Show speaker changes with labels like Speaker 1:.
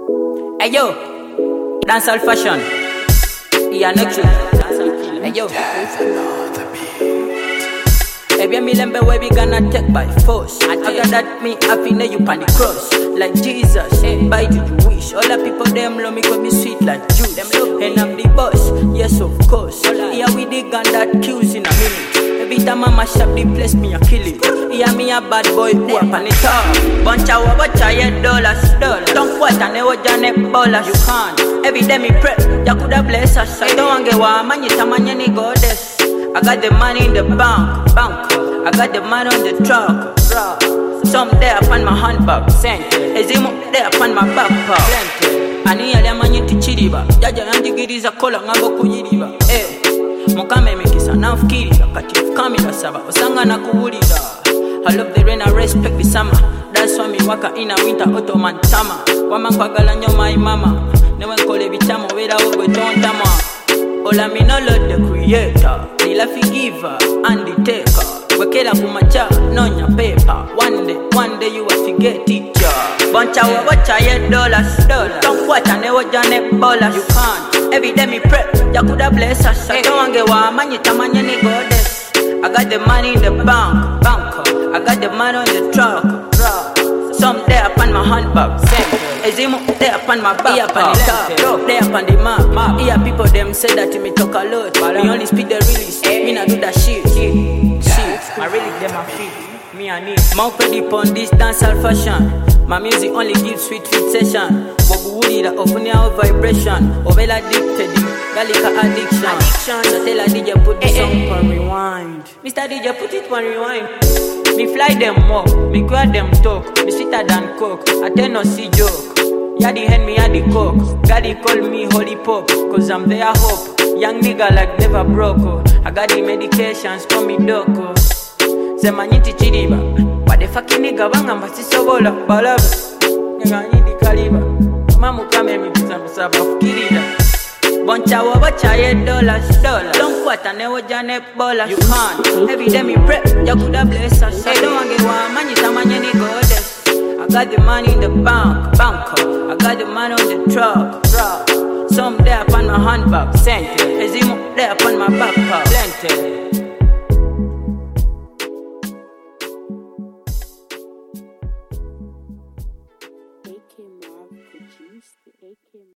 Speaker 1: Hey yo, dancehall fashion. Yeah, no true. Hey yo. Every million where we gonna take by force. After that, me happy know you pan the cross. Like Jesus, by did you wish? All the people them love me cause me sweet like juice. And I'm the boss, yes of course. Here we dig on that kills in a minute. Every time I mash up the place, me a kill it. Here me a bad boy who up on the top. Bunch of $dollars. Don't quite and never jane ballers. You can't. Every day me prep, you coulda bless us. I don't want get one man, you tamanya ni goddess. I got the money in the bank. I got the money on the truck. Some there upon my handbag. Ezimu there upon my backpack. Ani yale amanyi tichiriba. Jaja yandigiriza kola ngambo kuyiriba. Mukame mikisa nafikiriza kati kamera saba osanga na kuwulira. I love the rain, I respect the summer. That's why me waka in a winter Ottoman summer. Wama kwagala nyo my mama. Newe nkole bitamo wera ogwe tontama. Ola me no love the creator. The life giver and the taker. Wekela kumacha, nonya paper. One day you will forget teacher. Bunch of $dollars. Don't watch and never jane ballers. You can't. Every day me prep, you coulda bless us. I don't want get one man, you tamanya ni goddess. I got the money in the bank. I got the money on the truck. Some there upon my handbag. Ezimu there upon my back. Here upon the top, there upon the map. Here people them say that me talk a lot. Me only speak the realest. Me not do that shit. I really them a fit. Me and it. Mount deep on this dancehall fashion. My music only gives sweet session. Wogu wuli da ofunia vibration. Ovela addicted. Galika addiction. So tell a DJ put the song on rewind. Mr. DJ put it on rewind. Me fly them up, me grab them talk. Me sweeter than coke, I tell no see joke. Yadi hand me yadi coke. Daddy call me holy pop, cause I'm their hope. Young nigga like never broke. I got the medications, call me doko. Zemanyiti chiriba. What the fucking nigga banga mbasisobola balaba. Nigga nyindi kaliba. Mamu kame mi kizambusaba kukirida. Bunch of $dollars. Don't quit and never jane ballers. You can't. Every day me prep, you coulda bless us. I don't want get one man, you tamanya ni goddess. I got the money in the bank. I got the money on the truck. Some there upon my handbag. Ezimu there upon my backpack. Plenty.